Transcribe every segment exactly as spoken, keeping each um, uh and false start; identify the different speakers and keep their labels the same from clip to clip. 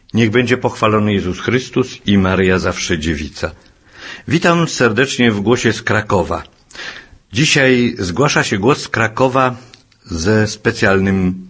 Speaker 1: Niech będzie pochwalony Jezus Chrystus i Maryja zawsze dziewica. Witam serdecznie w głosie z Krakowa. Dzisiaj zgłasza się głos z Krakowa ze specjalnym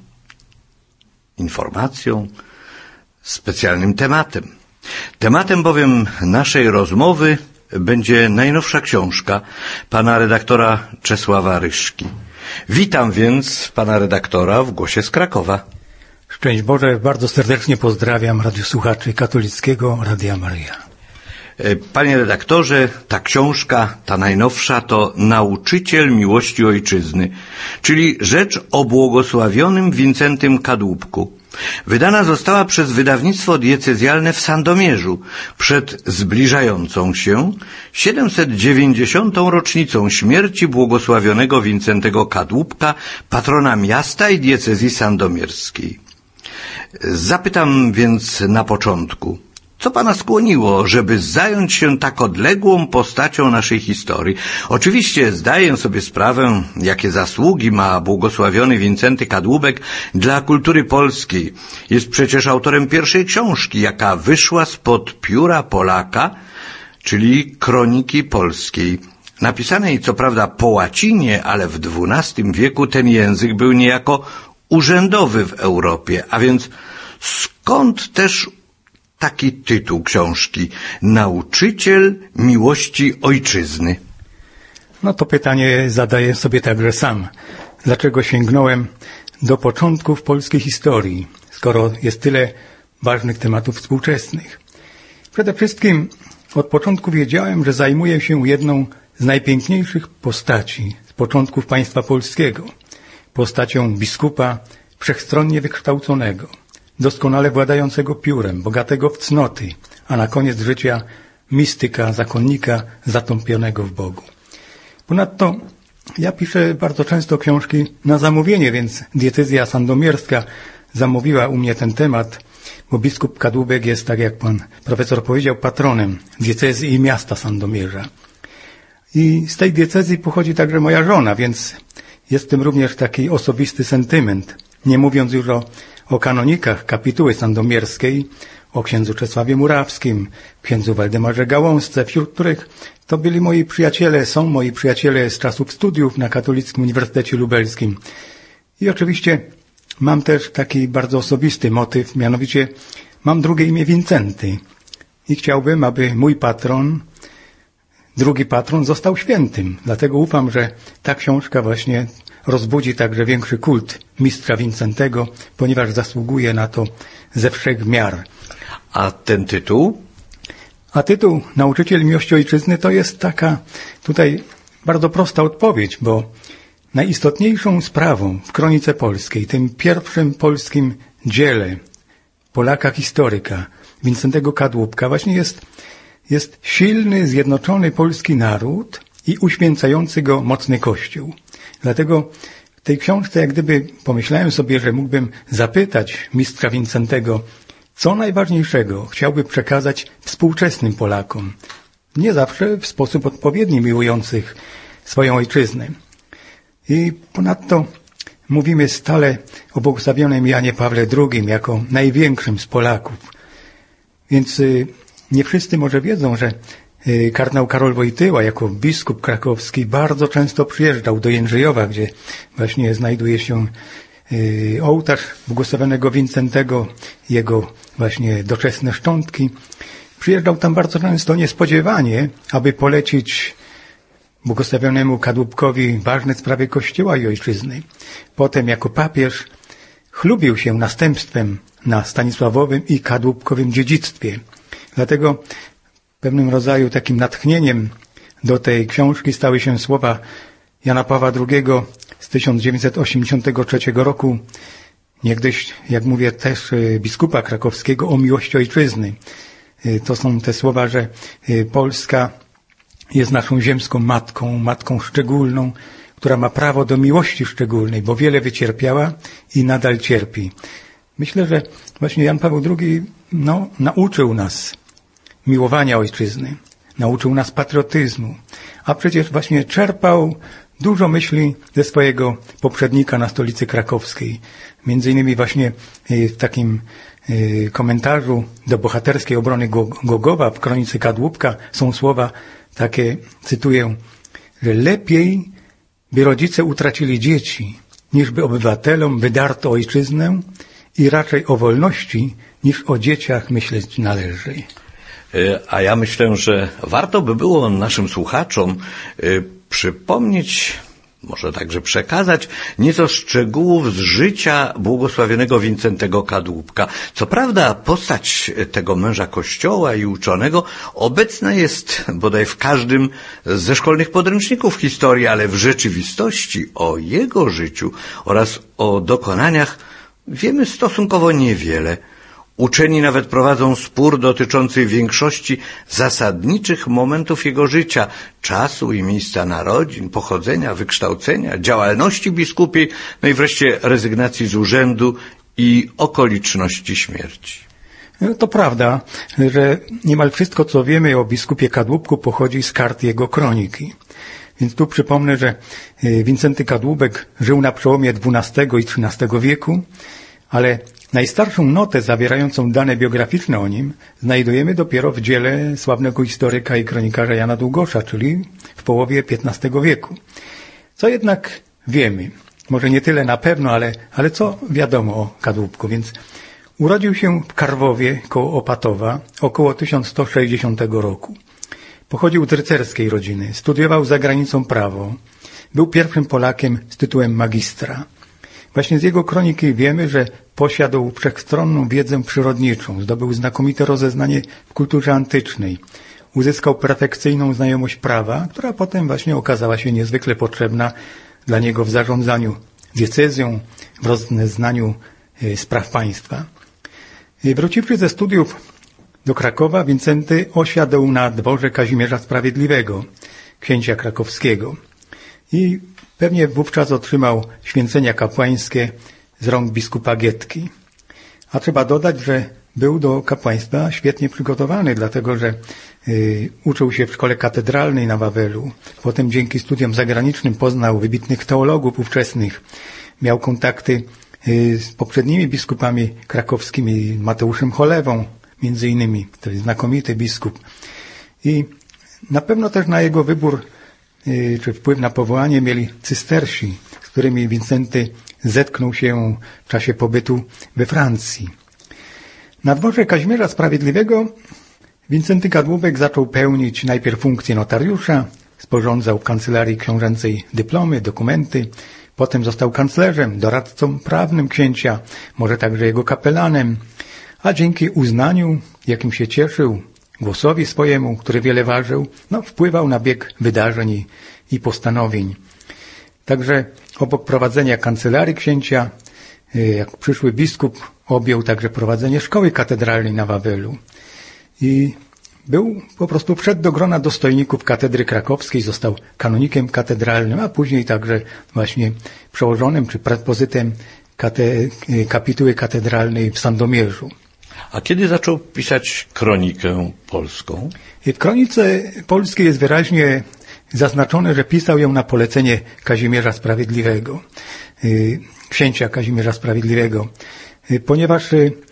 Speaker 1: informacją, specjalnym tematem. Tematem bowiem naszej rozmowy będzie najnowsza książka pana redaktora Czesława Ryszki. Witam więc pana redaktora w głosie z Krakowa.
Speaker 2: Szczęść Boże, bardzo serdecznie pozdrawiam radiosłuchaczy katolickiego Radia Maryja.
Speaker 1: Panie redaktorze, ta książka, ta najnowsza, to Nauczyciel miłości ojczyzny, czyli rzecz o błogosławionym Wincentym Kadłubku. Wydana została przez wydawnictwo diecezjalne w Sandomierzu przed zbliżającą się siedemset dziewięćdziesiątą rocznicą śmierci błogosławionego Wincentego Kadłubka, patrona miasta i diecezji sandomierskiej. Zapytam więc na początku, co pana skłoniło, żeby zająć się tak odległą postacią naszej historii? Oczywiście zdaję sobie sprawę, jakie zasługi ma błogosławiony Wincenty Kadłubek dla kultury polskiej. Jest przecież autorem pierwszej książki, jaka wyszła spod pióra Polaka, czyli Kroniki Polskiej. Napisanej co prawda po łacinie, ale w dwunastym wieku ten język był niejako urzędowy w Europie, a więc skąd też taki tytuł książki? Nauczyciel miłości ojczyzny.
Speaker 2: No to pytanie zadaję sobie także sam. Dlaczego sięgnąłem do początków polskiej historii, skoro jest tyle ważnych tematów współczesnych? Przede wszystkim od początku wiedziałem, że zajmuję się jedną z najpiękniejszych postaci z początków państwa polskiego. Postacią biskupa wszechstronnie wykształconego, doskonale władającego piórem, bogatego w cnoty, a na koniec życia mistyka, zakonnika zatąpionego w Bogu. Ponadto ja piszę bardzo często książki na zamówienie, więc diecezja sandomierska zamówiła u mnie ten temat, bo biskup Kadłubek jest, tak jak pan profesor powiedział, patronem diecezji i miasta Sandomierza. I z tej diecezji pochodzi także moja żona, więc jest w tym również taki osobisty sentyment. Nie mówiąc już o, o kanonikach kapituły sandomierskiej, o księdzu Czesławie Murawskim, księdzu Waldemarze Gałązce, wśród których to byli moi przyjaciele, są moi przyjaciele z czasów studiów na Katolickim Uniwersytecie Lubelskim. I oczywiście mam też taki bardzo osobisty motyw, mianowicie mam drugie imię Wincenty i chciałbym, aby mój patron, drugi patron został świętym. Dlatego ufam, że ta książka właśnie rozbudzi także większy kult mistrza Wincentego, ponieważ zasługuje na to ze wszech miar.
Speaker 1: A ten tytuł?
Speaker 2: A tytuł Nauczyciel miłości ojczyzny to jest taka tutaj bardzo prosta odpowiedź, bo najistotniejszą sprawą w Kronice Polskiej, tym pierwszym polskim dziele Polaka historyka, Wincentego Kadłubka, właśnie jest, jest silny, zjednoczony polski naród i uświęcający go mocny Kościół. Dlatego w tej książce jak gdyby pomyślałem sobie, że mógłbym zapytać mistrza Wincentego, co najważniejszego chciałby przekazać współczesnym Polakom, nie zawsze w sposób odpowiedni miłujących swoją ojczyznę. I ponadto mówimy stale o błogosławionym Janie Pawle drugim jako największym z Polaków. Więc nie wszyscy może wiedzą, że kardynał Karol Wojtyła jako biskup krakowski bardzo często przyjeżdżał do Jędrzejowa, gdzie właśnie znajduje się ołtarz błogosławionego Wincentego, jego właśnie doczesne szczątki. Przyjeżdżał tam bardzo często niespodziewanie, aby polecić błogosławionemu Kadłubkowi ważne sprawy Kościoła i ojczyzny. Potem jako papież chlubił się następstwem na Stanisławowym i Kadłubkowym dziedzictwie. Dlatego pewnym rodzaju takim natchnieniem do tej książki stały się słowa Jana Pawła drugiego z tysiąc dziewięćset osiemdziesiątego trzeciego roku, niegdyś, jak mówię, też biskupa krakowskiego o miłości ojczyzny. To są te słowa, że Polska jest naszą ziemską matką, matką szczególną, która ma prawo do miłości szczególnej, bo wiele wycierpiała i nadal cierpi. Myślę, że właśnie Jan Paweł drugi no, nauczył nas miłowania ojczyzny, nauczył nas patriotyzmu, a przecież właśnie czerpał dużo myśli ze swojego poprzednika na stolicy krakowskiej. Między innymi właśnie w takim komentarzu do bohaterskiej obrony Gogowa w kronice Kadłubka są słowa takie, cytuję, że lepiej by rodzice utracili dzieci, niż by obywatelom wydarto ojczyznę i raczej o wolności, niż o dzieciach myśleć należy.
Speaker 1: A ja myślę, że warto by było naszym słuchaczom przypomnieć, może także przekazać nieco szczegółów z życia błogosławionego Wincentego Kadłubka. Co prawda postać tego męża Kościoła i uczonego obecna jest bodaj w każdym ze szkolnych podręczników historii, ale w rzeczywistości o jego życiu oraz o dokonaniach wiemy stosunkowo niewiele. Uczeni nawet prowadzą spór dotyczący większości zasadniczych momentów jego życia, czasu i miejsca narodzin, pochodzenia, wykształcenia, działalności biskupiej, no i wreszcie rezygnacji z urzędu i okoliczności śmierci.
Speaker 2: To prawda, że niemal wszystko, co wiemy o biskupie Kadłubku, pochodzi z kart jego kroniki. Więc tu przypomnę, że Wincenty Kadłubek żył na przełomie dwunastego i trzynastego wieku, ale najstarszą notę zawierającą dane biograficzne o nim znajdujemy dopiero w dziele sławnego historyka i kronikarza Jana Długosza, czyli w połowie piętnastego wieku. Co jednak wiemy, może nie tyle na pewno, ale, ale co wiadomo o Kadłubku, więc urodził się w Karwowie koło Opatowa około tysiąc sto sześćdziesiątego roku. Pochodził z rycerskiej rodziny, studiował za granicą prawo, był pierwszym Polakiem z tytułem magistra. Właśnie z jego kroniki wiemy, że posiadł wszechstronną wiedzę przyrodniczą, zdobył znakomite rozeznanie w kulturze antycznej, uzyskał perfekcyjną znajomość prawa, która potem właśnie okazała się niezwykle potrzebna dla niego w zarządzaniu diecezją, w rozeznaniu spraw państwa. Wróciwszy ze studiów do Krakowa, Wincenty osiadł na dworze Kazimierza Sprawiedliwego, księcia krakowskiego, i pewnie wówczas otrzymał święcenia kapłańskie z rąk biskupa Gietki. A trzeba dodać, że był do kapłaństwa świetnie przygotowany, dlatego że y, uczył się w szkole katedralnej na Wawelu. Potem dzięki studiom zagranicznym poznał wybitnych teologów ówczesnych. Miał kontakty y, z poprzednimi biskupami krakowskimi, Mateuszem Cholewą między innymi, to jest znakomity biskup. I na pewno też na jego wybór czy wpływ na powołanie mieli cystersi, z którymi Wincenty zetknął się w czasie pobytu we Francji. Na dworze Kazimierza Sprawiedliwego Wincenty Kadłubek zaczął pełnić najpierw funkcję notariusza, sporządzał w kancelarii książęcej dyplomy, dokumenty, potem został kanclerzem, doradcą prawnym księcia, może także jego kapelanem, a dzięki uznaniu, jakim się cieszył, głosowi swojemu, który wiele ważył, no, wpływał na bieg wydarzeń i, i postanowień. Także obok prowadzenia kancelarii księcia, jak przyszły biskup, objął także prowadzenie szkoły katedralnej na Wawelu. I był, po prostu wszedł do grona dostojników katedry krakowskiej, został kanonikiem katedralnym, a później także właśnie przełożonym czy prepozytem kate, kapituły katedralnej w Sandomierzu.
Speaker 1: A kiedy zaczął pisać kronikę polską?
Speaker 2: W kronice polskiej jest wyraźnie zaznaczone, że pisał ją na polecenie Kazimierza Sprawiedliwego, księcia Kazimierza Sprawiedliwego, ponieważ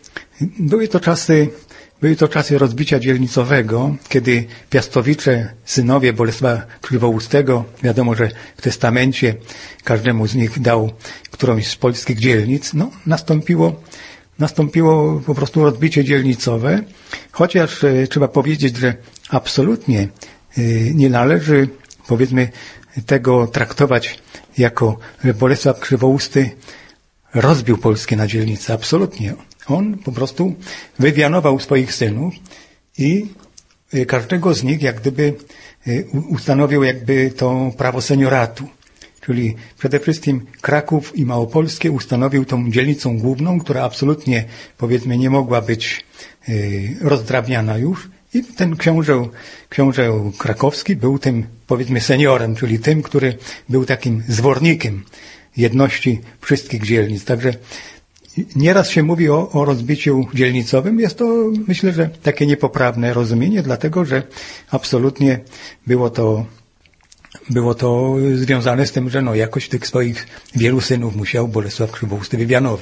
Speaker 2: były to czasy, były to czasy rozbicia dzielnicowego, kiedy piastowicze, synowie Bolesława Krzywoustego, wiadomo, że w testamencie każdemu z nich dał którąś z polskich dzielnic, no, nastąpiło Nastąpiło po prostu rozbicie dzielnicowe, chociaż e, trzeba powiedzieć, że absolutnie e, nie należy, powiedzmy, tego traktować jako, że Bolesław Krzywousty rozbił Polskę na dzielnice. Absolutnie. On po prostu wywianował swoich synów i e, każdego z nich jak gdyby e, ustanowił jakby to prawo senioratu. Czyli przede wszystkim Kraków i Małopolskie ustanowił tą dzielnicą główną, która absolutnie, powiedzmy, nie mogła być y, rozdrabniana już. I ten książę, książę krakowski był tym, powiedzmy, seniorem, czyli tym, który był takim zwornikiem jedności wszystkich dzielnic. Także nieraz się mówi o, o rozbiciu dzielnicowym. Jest to, myślę, że takie niepoprawne rozumienie, dlatego że absolutnie było to Było to związane z tym, że no jakoś tych swoich wielu synów musiał Bolesław Krzywousty wywianować.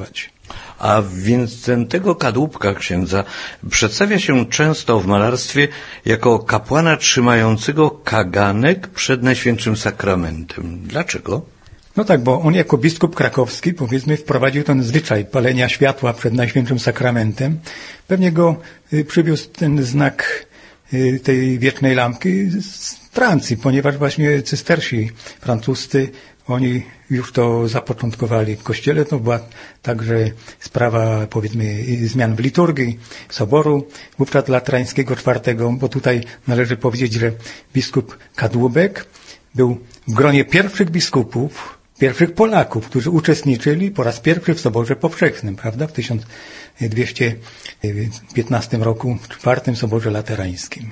Speaker 1: A Wincentego Kadłubka, księdza, przedstawia się często w malarstwie jako kapłana trzymającego kaganek przed Najświętszym Sakramentem. Dlaczego?
Speaker 2: No tak, bo on jako biskup krakowski, powiedzmy, wprowadził ten zwyczaj palenia światła przed Najświętszym Sakramentem. Pewnie go y, przywiózł ten znak y, tej wiecznej lampki z Francji, ponieważ właśnie cystersi francuscy, oni już to zapoczątkowali w kościele. To była także sprawa, powiedzmy, zmian w liturgii Soboru wówczas Laterańskiego czwartego, bo tutaj należy powiedzieć, że biskup Kadłubek był w gronie pierwszych biskupów, pierwszych Polaków, którzy uczestniczyli po raz pierwszy w Soborze Powszechnym, prawda, w tysiąc dwieście piętnastym roku, w czwartym Soborze Laterańskim.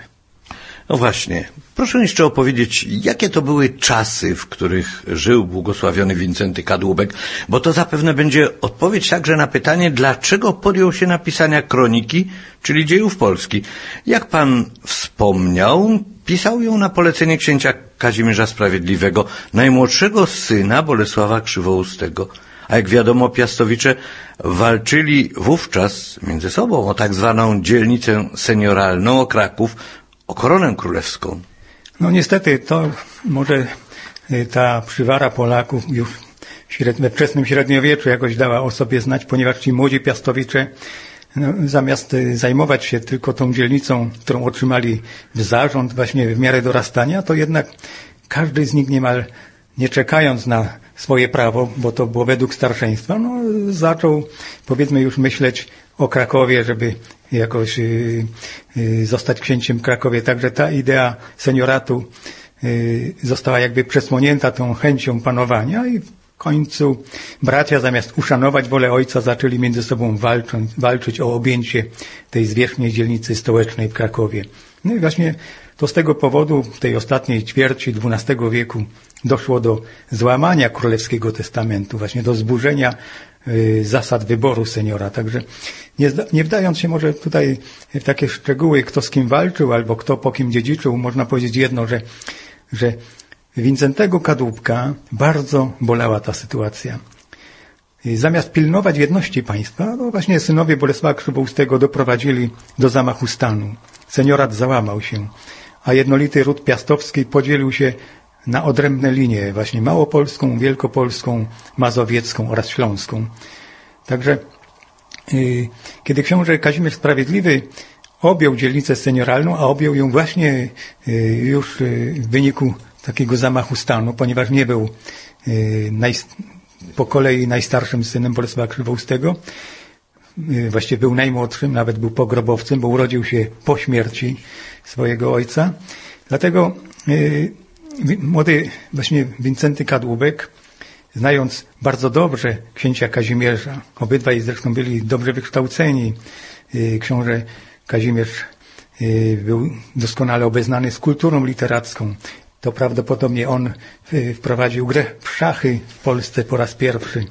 Speaker 1: No właśnie, proszę jeszcze opowiedzieć, jakie to były czasy, w których żył błogosławiony Wincenty Kadłubek, bo to zapewne będzie odpowiedź także na pytanie, dlaczego podjął się napisania kroniki, czyli dziejów Polski. Jak pan wspomniał, pisał ją na polecenie księcia Kazimierza Sprawiedliwego, najmłodszego syna Bolesława Krzywoustego. A jak wiadomo, piastowicze walczyli wówczas między sobą o tak zwaną dzielnicę senioralną, o Kraków, o koronę królewską.
Speaker 2: No niestety, to może ta przywara Polaków już we wczesnym średniowieczu jakoś dała o sobie znać, ponieważ ci młodzi piastowicze, no, zamiast zajmować się tylko tą dzielnicą, którą otrzymali w zarząd właśnie w miarę dorastania, to jednak każdy z nich niemal nie czekając na swoje prawo, bo to było według starszeństwa, no, zaczął, powiedzmy, już myśleć o Krakowie, żeby jakoś y, y, zostać księciem w Krakowie. Także ta idea senioratu y, została jakby przesłonięta tą chęcią panowania i w końcu bracia zamiast uszanować wolę ojca zaczęli między sobą walcząc, walczyć o objęcie tej zwierzchniej dzielnicy stołecznej w Krakowie. No i właśnie to z tego powodu w tej ostatniej ćwierci dwunastego wieku doszło do złamania Królewskiego Testamentu, właśnie do zburzenia y, zasad wyboru seniora. Także nie, nie wdając się może tutaj w takie szczegóły, kto z kim walczył albo kto po kim dziedziczył, można powiedzieć jedno, że, że Wincentego Kadłubka bardzo bolała ta sytuacja. I zamiast pilnować jedności państwa, no właśnie synowie Bolesława Krzywoustego doprowadzili do zamachu stanu. Seniorat załamał się, a jednolity ród piastowski podzielił się na odrębne linie, właśnie małopolską, wielkopolską, mazowiecką oraz śląską. Także yy, kiedy książę Kazimierz Sprawiedliwy objął dzielnicę senioralną, a objął ją właśnie yy, już yy, w wyniku takiego zamachu stanu, ponieważ nie był yy, naj, po kolei najstarszym synem Bolesława Krzywoustego, yy, właściwie był najmłodszym, nawet był pogrobowcem, bo urodził się po śmierci swojego ojca. Dlatego yy, młody właśnie Wincenty Kadłubek, znając bardzo dobrze księcia Kazimierza, obydwaj zresztą byli dobrze wykształceni, książę Kazimierz był doskonale obeznany z kulturą literacką, to prawdopodobnie on wprowadził grę w szachy w Polsce po raz pierwszy.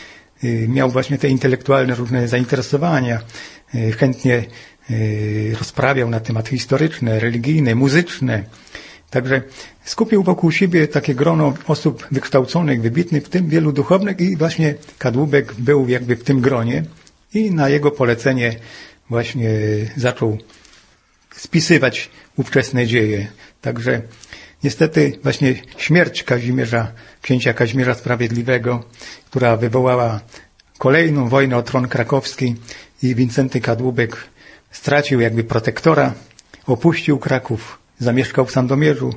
Speaker 2: Miał właśnie te intelektualne różne zainteresowania, chętnie rozprawiał na tematy historyczne, religijne, muzyczne. Także skupił wokół siebie takie grono osób wykształconych, wybitnych, w tym wielu duchownych i właśnie Kadłubek był jakby w tym gronie i na jego polecenie właśnie zaczął spisywać ówczesne dzieje. Także niestety właśnie śmierć Kazimierza, księcia Kazimierza Sprawiedliwego, która wywołała kolejną wojnę o tron krakowski i Wincenty Kadłubek stracił jakby protektora, opuścił Kraków, zamieszkał w Sandomierzu,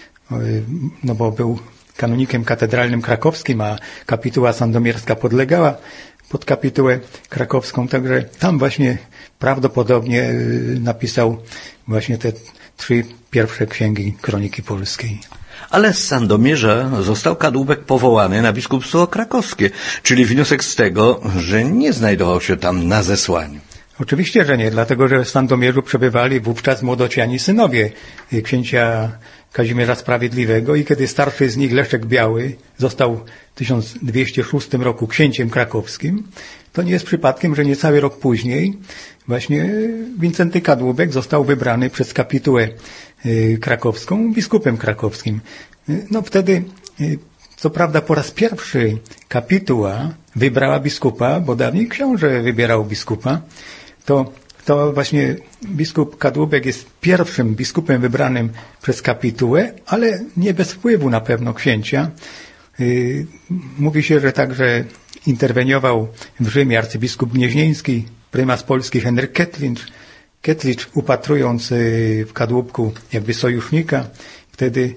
Speaker 2: no bo był kanonikiem katedralnym krakowskim, a kapituła sandomierska podlegała pod kapitułę krakowską, także tam właśnie prawdopodobnie napisał właśnie te trzy pierwsze księgi Kroniki Polskiej.
Speaker 1: Ale z Sandomierza został Kadłubek powołany na biskupstwo krakowskie, czyli wniosek z tego, że nie znajdował się tam na zesłaniu.
Speaker 2: Oczywiście, że nie, dlatego że w Sandomierzu przebywali wówczas młodociani synowie księcia Kazimierza Sprawiedliwego i kiedy starszy z nich, Leszek Biały, został w tysiąc dwieście szóstym roku księciem krakowskim, to nie jest przypadkiem, że niecały rok później właśnie Wincenty Kadłubek został wybrany przez kapitułę krakowską biskupem krakowskim. No wtedy co prawda po raz pierwszy kapituła wybrała biskupa, bo dawniej książę wybierał biskupa, to, to właśnie biskup Kadłubek jest pierwszym biskupem wybranym przez kapitułę, ale nie bez wpływu na pewno księcia. Yy, mówi się, że także interweniował w Rzymie arcybiskup Gnieźnieński, prymas polski Henryk Kettwicz, Kettwicz upatrując w Kadłubku jakby sojusznika. Wtedy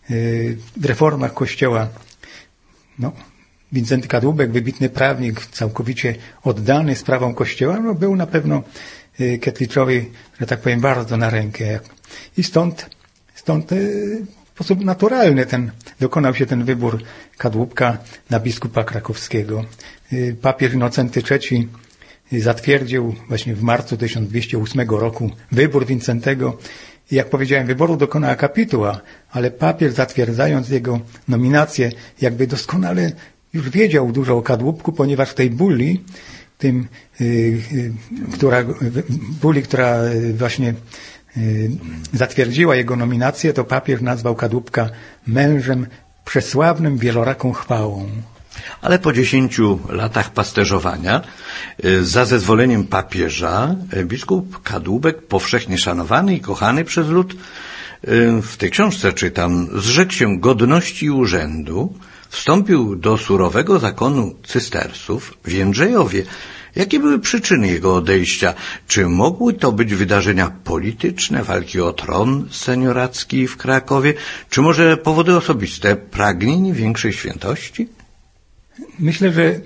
Speaker 2: w reformach Kościoła no, Wincenty Kadłubek, wybitny prawnik, całkowicie oddany sprawom Kościoła, no, był na pewno Kettwiczowi, że tak powiem, bardzo na rękę. I stąd, stąd w sposób naturalny ten, dokonał się ten wybór Kadłubka na biskupa krakowskiego. Papież Innocenty trzeci zatwierdził właśnie w marcu tysiąc dwieście ósmego roku wybór Wincentego. I jak powiedziałem, wyboru dokonała kapituła, ale papież, zatwierdzając jego nominację, jakby doskonale już wiedział dużo o Kadłubku, ponieważ w tej bulli, tym, yy, która, bulli, która właśnie yy, zatwierdziła jego nominację, to papież nazwał Kadłubka mężem przesławnym wieloraką chwałą.
Speaker 1: Ale po dziesięciu latach pasterzowania, za zezwoleniem papieża, biskup Kadłubek, powszechnie szanowany i kochany przez lud, w tej książce czytam, zrzekł się godności i urzędu, wstąpił do surowego zakonu cystersów w Jędrzejowie. Jakie były przyczyny jego odejścia? Czy mogły to być wydarzenia polityczne, walki o tron senioracki w Krakowie, czy może powody osobiste, pragnienie większej świętości?
Speaker 2: Myślę, że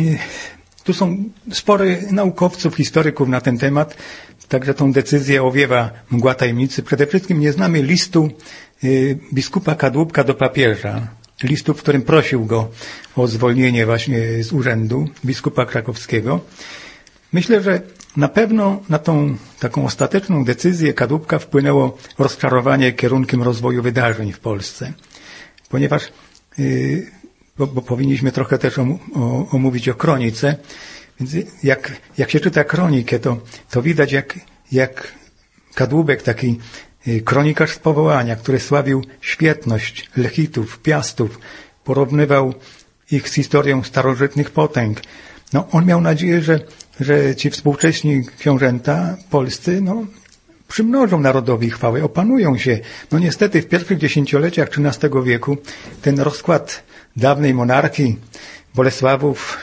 Speaker 2: tu są spory naukowców, historyków na ten temat, także tą decyzję owiewa mgła tajemnicy. Przede wszystkim nie znamy listu biskupa Kadłubka do papieża, listu, w którym prosił go o zwolnienie właśnie z urzędu biskupa krakowskiego. Myślę, że na pewno na tą taką ostateczną decyzję Kadłubka wpłynęło rozczarowanie kierunkiem rozwoju wydarzeń w Polsce, ponieważ yy, Bo, bo powinniśmy trochę też om, o, omówić o kronice. Więc jak, jak się czyta kronikę, to, to widać, jak, jak Kadłubek, taki kronikarz z powołania, który sławił świetność Lechitów, Piastów, porównywał ich z historią starożytnych potęg. No, on miał nadzieję, że, że ci współcześni książęta polscy, no, przymnożą narodowi chwałę, opanują się. No niestety w pierwszych dziesięcioleciach trzynastego wieku ten rozkład dawnej monarchii Bolesławów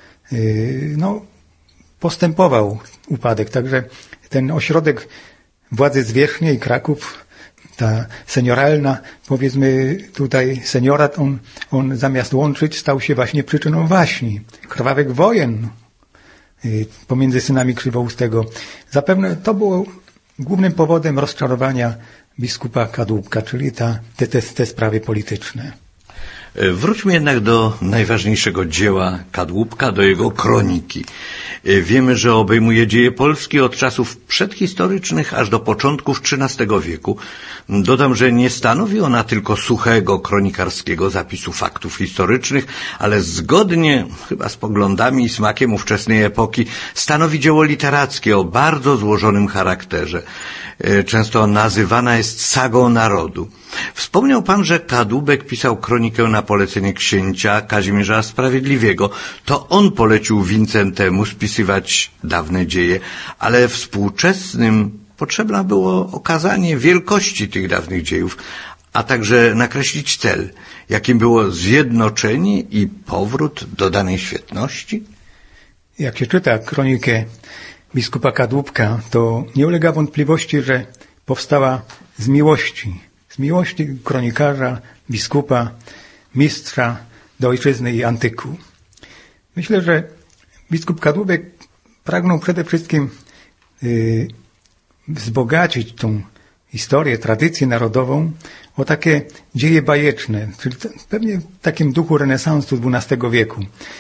Speaker 2: yy, no, postępował upadek. Także ten ośrodek władzy zwierzchniej, Kraków, ta senioralna, powiedzmy tutaj seniorat, on, on zamiast łączyć stał się właśnie przyczyną waśni, krwawych wojen yy, pomiędzy synami Krzywoustego. Zapewne to było głównym powodem rozczarowania biskupa Kadłubka, czyli ta, te, te, te sprawy polityczne.
Speaker 1: Wróćmy jednak do najważniejszego dzieła Kadłubka, do jego kroniki. Wiemy, że obejmuje dzieje Polski od czasów przedhistorycznych aż do początków trzynastego wieku. Dodam, że nie stanowi ona tylko suchego kronikarskiego zapisu faktów historycznych, ale zgodnie chyba z poglądami i smakiem ówczesnej epoki stanowi dzieło literackie o bardzo złożonym charakterze. Często nazywana jest sagą narodu. Wspomniał pan, że Kadłubek pisał kronikę na polecenie księcia Kazimierza Sprawiedliwego. To on polecił Wincentemu spisywać dawne dzieje, ale współczesnym potrzebne było okazanie wielkości tych dawnych dziejów, a także nakreślić cel, jakim było zjednoczenie i powrót do danej świetności.
Speaker 2: Jak się czyta kronikę biskupa Kadłubka, to nie ulega wątpliwości, że powstała z miłości, z miłości kronikarza, biskupa, mistrza do ojczyzny i antyku. Myślę, że biskup Kadłubek pragnął przede wszystkim yy, wzbogacić tą historię, tradycję narodową o takie dzieje bajeczne, czyli to, pewnie w takim duchu renesansu dwunastego wieku.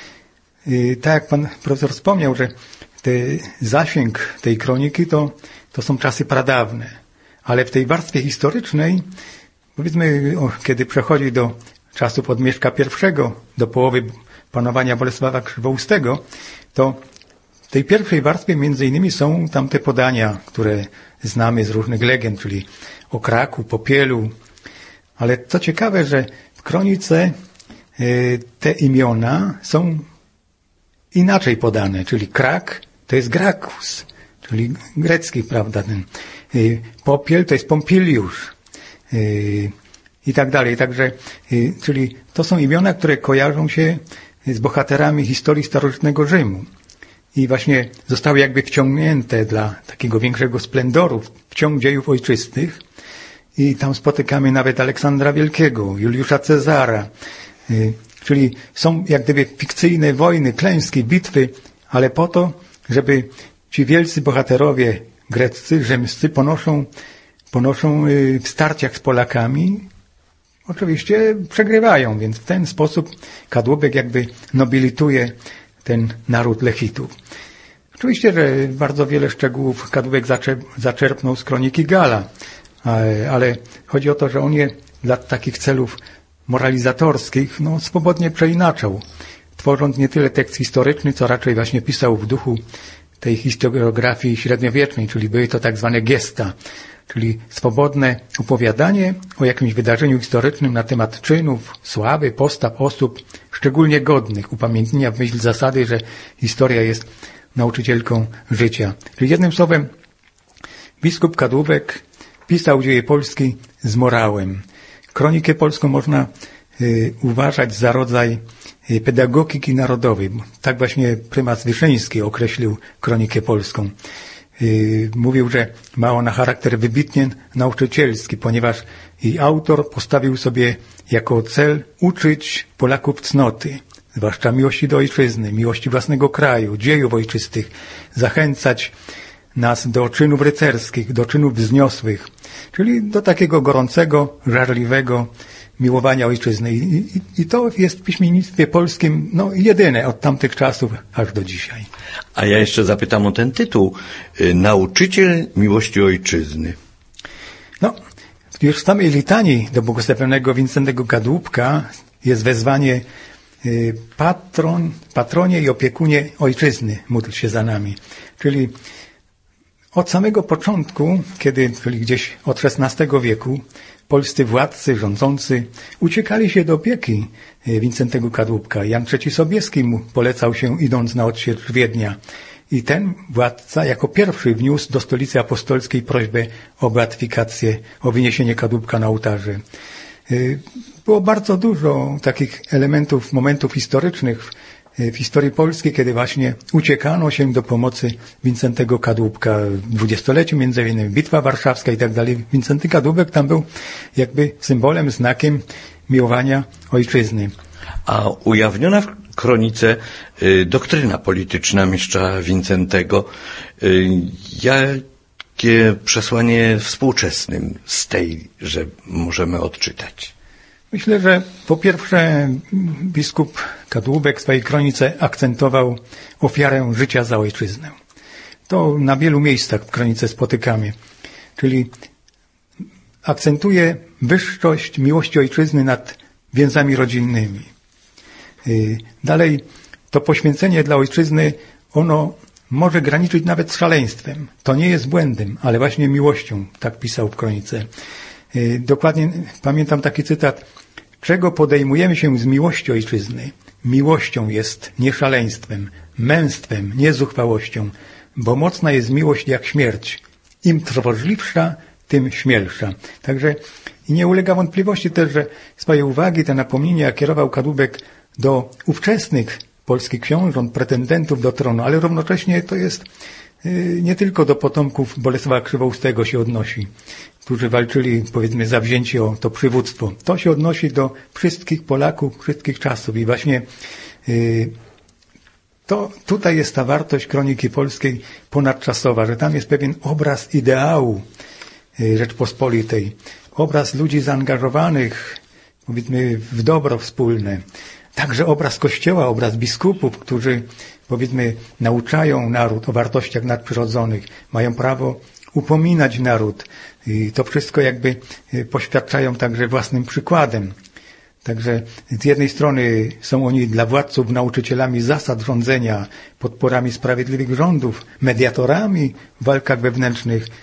Speaker 2: Yy, tak jak pan profesor wspomniał, że te, zasięg tej kroniki to, to są czasy pradawne, ale w tej warstwie historycznej, powiedzmy, o, kiedy przechodzi do czasów od Mieszka pierwszego do połowy panowania Bolesława Krzywoustego, to w tej pierwszej warstwie między innymi są tamte podania, które znamy z różnych legend, czyli o Kraku, Popielu. Ale co ciekawe, że w kronice te imiona są inaczej podane, czyli Krak to jest Grakus, czyli grecki, prawda, ten Popiel to jest Pompiliusz i tak dalej. Także, czyli to są imiona, które kojarzą się z bohaterami historii starożytnego Rzymu. I właśnie zostały jakby wciągnięte dla takiego większego splendoru w ciąg dziejów ojczystych. I tam spotykamy nawet Aleksandra Wielkiego, Juliusza Cezara. Czyli są jak gdyby fikcyjne wojny, klęski, bitwy, ale po to, żeby ci wielcy bohaterowie greccy, rzymscy ponoszą, ponoszą w starciach z Polakami, oczywiście przegrywają, więc w ten sposób Kadłubek jakby nobilituje ten naród Lechitów. Oczywiście, że bardzo wiele szczegółów Kadłubek zaczerpnął z kroniki Gala, ale chodzi o to, że on je dla takich celów moralizatorskich no, swobodnie przeinaczał, tworząc nie tyle tekst historyczny, co raczej właśnie pisał w duchu tej historiografii średniowiecznej, czyli były to tak zwane gesta, czyli swobodne opowiadanie o jakimś wydarzeniu historycznym na temat czynów, sławy, postaw osób szczególnie godnych upamiętnienia w myśl zasady, że historia jest nauczycielką życia. Czyli jednym słowem biskup Kadłubek pisał dzieje Polski z morałem. Kronikę polską można y, uważać za rodzaj y, pedagogiki narodowej. Tak właśnie prymas Wyszyński określił kronikę polską. Y, mówił, że ma ona charakter wybitnie nauczycielski, ponieważ jej autor postawił sobie jako cel uczyć Polaków cnoty, zwłaszcza miłości do ojczyzny, miłości własnego kraju, dziejów ojczystych, zachęcać nas do czynów rycerskich, do czynów wzniosłych, czyli do takiego gorącego, żarliwego miłowania ojczyzny. I, i, i to jest w piśmiennictwie polskim no, jedyne od tamtych czasów aż do dzisiaj.
Speaker 1: A ja jeszcze zapytam o ten tytuł. Nauczyciel miłości ojczyzny.
Speaker 2: No, już w samej litanii do błogosławionego Wincentego Kadłubka jest wezwanie patron, patronie i opiekunie ojczyzny, módl się za nami. Czyli od samego początku, kiedy, czyli gdzieś od szesnastego wieku, polscy władcy, rządzący uciekali się do opieki Wincentego Kadłubka. Jan trzeci Sobieski mu polecał się, idąc na odsiecz Wiednia. I ten władca jako pierwszy wniósł do stolicy apostolskiej prośbę o beatyfikację, o wyniesienie Kadłubka na ołtarze. Było bardzo dużo takich elementów, momentów historycznych w historii Polski, kiedy właśnie uciekano się do pomocy Wincentego Kadłubka. W dwudziestoleciu między innymi Bitwa Warszawska i tak dalej. Wincenty Kadłubek tam był jakby symbolem, znakiem miłowania ojczyzny.
Speaker 1: A ujawniona w kronice y, doktryna polityczna mistrza Wincentego, y, jakie przesłanie współczesnym z tej, że możemy odczytać?
Speaker 2: Myślę, że po pierwsze biskup Kadłubek w swojej kronice akcentował ofiarę życia za ojczyznę. To na wielu miejscach w kronice spotykamy. Czyli akcentuje wyższość miłości ojczyzny nad więzami rodzinnymi. Dalej to poświęcenie dla ojczyzny, ono może graniczyć nawet z szaleństwem. To nie jest błędem, ale właśnie miłością, tak pisał w kronice. Dokładnie pamiętam taki cytat: czego podejmujemy się z miłości ojczyzny? Miłością jest, nie szaleństwem, męstwem, nie zuchwałością, bo mocna jest miłość jak śmierć. Im trwożliwsza, tym śmielsza. Także i nie ulega wątpliwości też, że swoje uwagi, te napomnienia kierował Kadłubek do ówczesnych polskich książąt, pretendentów do tronu, ale równocześnie to jest nie tylko do potomków Bolesława Krzywoustego się odnosi, którzy walczyli, powiedzmy, za wzięcie o to przywództwo. To się odnosi do wszystkich Polaków, wszystkich czasów i właśnie yy, to tutaj jest ta wartość kroniki polskiej ponadczasowa, że tam jest pewien obraz ideału yy, Rzeczpospolitej, obraz ludzi zaangażowanych, powiedzmy, w dobro wspólne. Także obraz Kościoła, obraz biskupów, którzy, powiedzmy, nauczają naród o wartościach nadprzyrodzonych, mają prawo upominać naród. I to wszystko jakby poświadczają także własnym przykładem. Także z jednej strony są oni dla władców nauczycielami zasad rządzenia, podporami sprawiedliwych rządów, mediatorami w walkach wewnętrznych,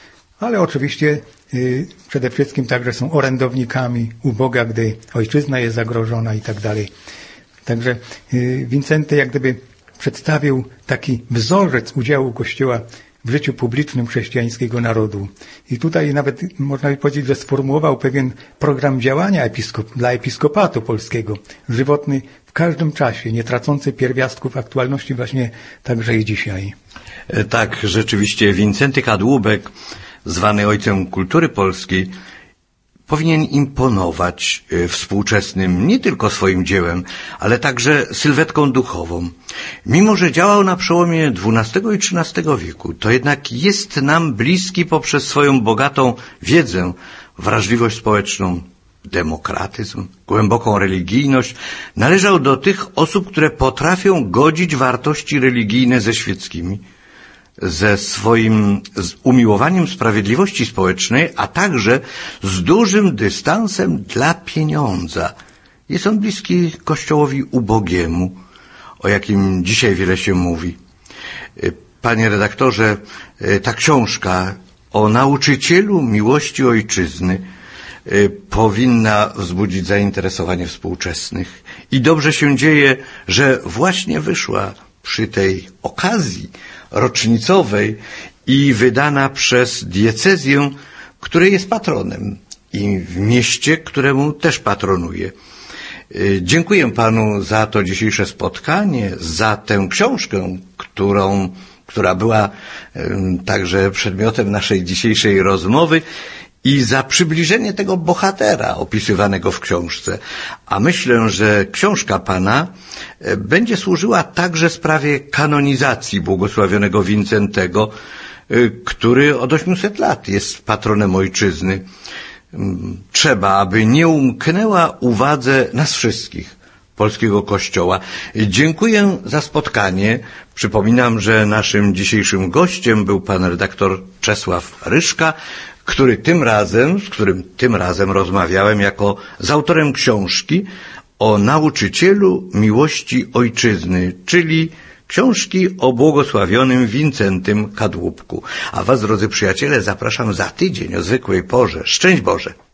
Speaker 2: ale oczywiście y, przede wszystkim także są orędownikami u Boga, gdy ojczyzna jest zagrożona i tak dalej. Także y, Wincenty jak gdyby przedstawił taki wzorzec udziału Kościoła w życiu publicznym chrześcijańskiego narodu. I tutaj nawet można by powiedzieć, że sformułował pewien program działania episkop, dla episkopatu polskiego, żywotny w każdym czasie, nie tracący pierwiastków aktualności właśnie także i dzisiaj.
Speaker 1: Tak, rzeczywiście Wincenty Kadłubek, zwany ojcem kultury polskiej, powinien imponować współczesnym nie tylko swoim dziełem, ale także sylwetką duchową. Mimo że działał na przełomie dwunastego i trzynastego wieku, to jednak jest nam bliski poprzez swoją bogatą wiedzę, wrażliwość społeczną, demokratyzm, głęboką religijność. Należał do tych osób, które potrafią godzić wartości religijne ze świeckimi, ze swoim z umiłowaniem sprawiedliwości społecznej, a także z dużym dystansem dla pieniądza. Jest on bliski Kościołowi ubogiemu, o jakim dzisiaj wiele się mówi. Panie redaktorze, ta książka o nauczycielu miłości ojczyzny powinna wzbudzić zainteresowanie współczesnych. I dobrze się dzieje, że właśnie wyszła przy tej okazji rocznicowej i wydana przez diecezję, której jest patronem, i w mieście, któremu też patronuje. Dziękuję panu za to dzisiejsze spotkanie, za tę książkę, którą, która była także przedmiotem naszej dzisiejszej rozmowy, i za przybliżenie tego bohatera opisywanego w książce. A myślę, że książka pana będzie służyła także sprawie kanonizacji błogosławionego Wincentego, który od ośmiuset lat jest patronem ojczyzny. Trzeba, aby nie umknęła uwadze nas wszystkich, polskiego Kościoła. Dziękuję za spotkanie. Przypominam, że naszym dzisiejszym gościem był pan redaktor Czesław Ryszka, który tym razem, z którym tym razem rozmawiałem jako z autorem książki o nauczycielu miłości ojczyzny, czyli książki o błogosławionym Wincentym Kadłubku. A was, drodzy przyjaciele, zapraszam za tydzień o zwykłej porze. Szczęść Boże!